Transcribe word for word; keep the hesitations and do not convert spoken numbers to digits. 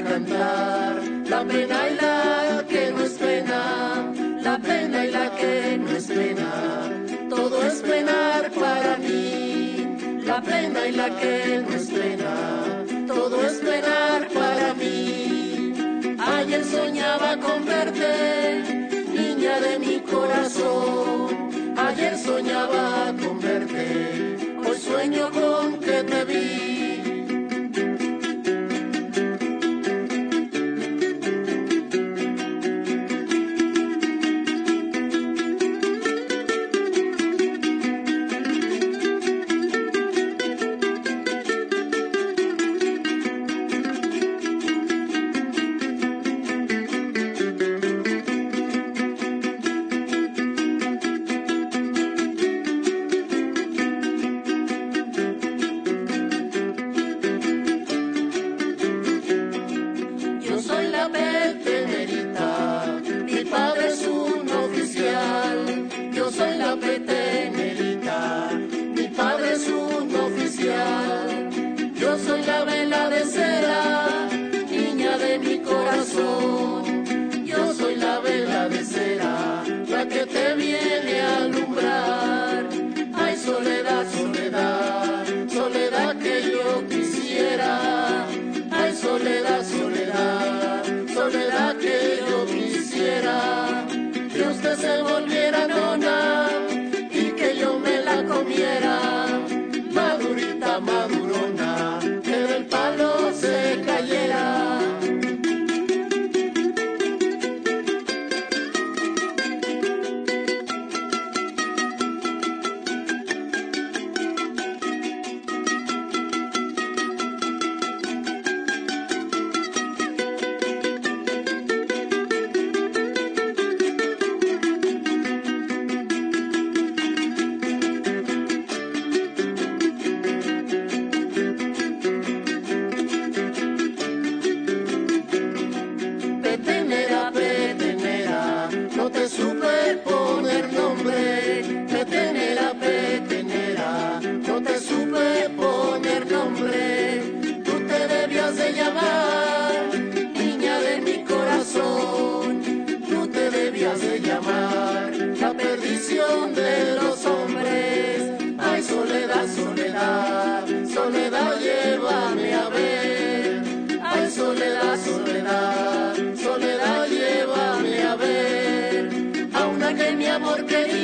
para cantar, la pena y la que no es pena, la pena y la que no es pena, todo es penar para mí, la pena y la que no es pena, todo es penar para mí. Ayer soñaba con verte, niña de mi corazón, ayer soñaba con verte, hoy sueño con que te vi. Yo soy la vela de cera, la que te viene a alumbrar. Ay, soledad, soledad, soledad que yo quisiera. Ay, soledad, soledad, soledad que yo quisiera. Que usted se volviera nona y que yo me la comiera. Madurita, madurona, que del palo se cayera. De los hombres, ay, soledad, soledad, soledad, llévame a ver. Ay, soledad, soledad, soledad, llévame a ver. A una que mi amor quería